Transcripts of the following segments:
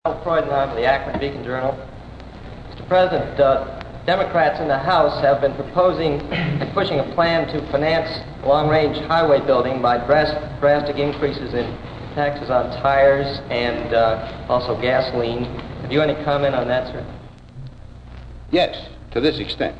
Al Freudenheim of the Akron Beacon Journal. Mr. President, Democrats in the House have been proposing and pushing a plan to finance long-range highway building by drastic increases in taxes on tires and also gasoline. Have you any comment on that, sir? Yes, to this extent.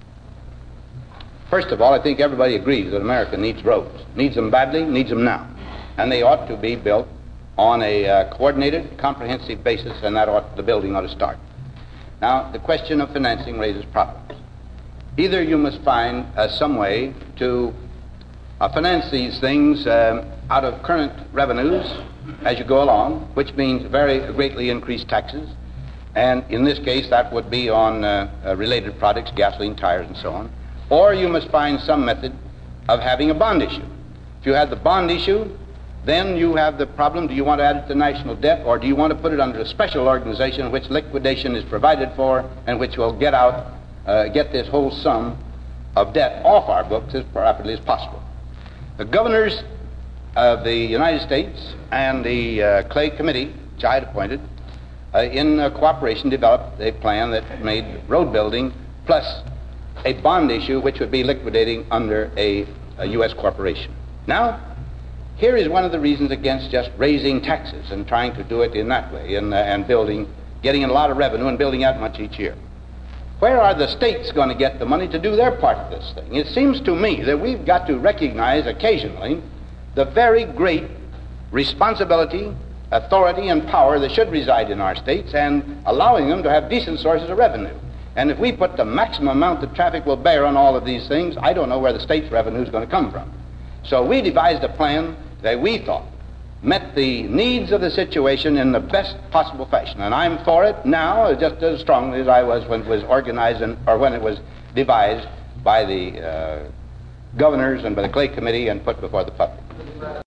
First of all, I think everybody agrees that America needs roads. Needs them badly, needs them now. And they ought to be built on a coordinated, comprehensive basis, and the building ought to start. Now, the question of financing raises problems. Either you must find some way to finance these things out of current revenues as you go along, which means very greatly increased taxes, and in this case that would be on related products, gasoline, tires, and so on, or you must find some method of having a bond issue. If you have the bond issue, then you have the problem, do you want to add it to national debt, or do you want to put it under a special organization in which liquidation is provided for and which will get this whole sum of debt off our books as rapidly as possible? The governors of the United States and the Clay Committee, which I had appointed, in cooperation developed a plan that made road building plus a bond issue which would be liquidating under a U.S. corporation. Now, here is one of the reasons against just raising taxes and trying to do it in that way and building, getting in a lot of revenue and building out much each year. Where are the states going to get the money to do their part of this thing? It seems to me that we've got to recognize occasionally the very great responsibility, authority, and power that should reside in our states and allowing them to have decent sources of revenue. And if we put the maximum amount that traffic will bear on all of these things, I don't know where the state's revenue is going to come from. So we devised a plan that we thought met the needs of the situation in the best possible fashion. And I'm for it now just as strongly as I was when it was organized or when it was devised by the governors and by the Clay Committee and put before the public.